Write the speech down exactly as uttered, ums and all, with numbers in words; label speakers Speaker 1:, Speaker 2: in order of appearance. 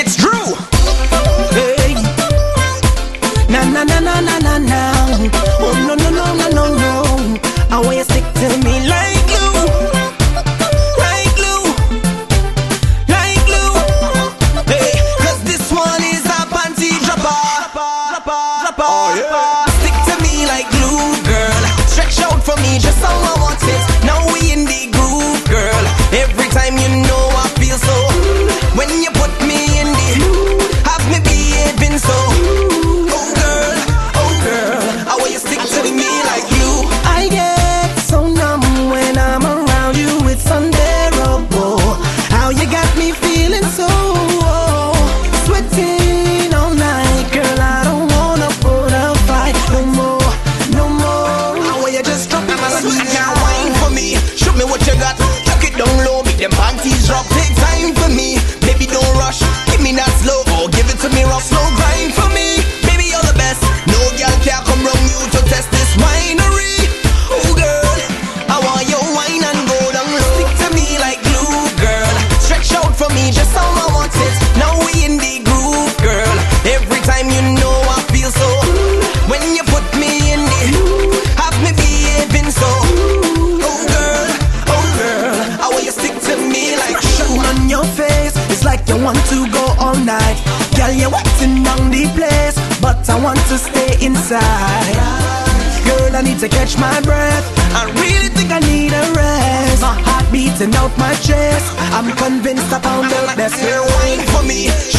Speaker 1: It's Drew.
Speaker 2: Hey. Na na na na na na na. Oh no no no no no no. I want you stick to me like glue, like glue, like glue. Hey, 'cause this one is a panty dropper, dropper, dropper.
Speaker 1: Oh, yeah.
Speaker 2: Stick to me like glue, girl. Stretch out for me just how I want it. Now we in the groove, girl. Every time you know I feel so. When you put me in the, have me behaving so. Oh girl, oh girl, I want you stick to me like glue. I get so numb when I'm around you. It's unbearable how you got me feeling so sweating all night, girl. I don't wanna put a fight no more, no more. I want you just drop it, sweet girl, wine for me. Show me what you got, chuck it down low, make them panties drop. Take time for me, baby, don't rush. Give me that slow, oh, give it to me rough, slow grind for me. Baby, you're the best. No girl can come round you to test this winery. Oh girl, I want your wine and go down low. Stick to me like glue, girl. Stretch out for me just how I want it. Now we in the groove, girl. Every time you know I feel so. When you put me in the, have me behaving so. Oh girl, oh girl, I want you stick to me like shine on your face. It's like you want to go all night. Girl, you're walking down the place, but I want to stay inside. Girl, I need to catch my breath. I really think I need a rest. My heart beating out my chest. I'm convinced I found the best.
Speaker 1: Wine for me.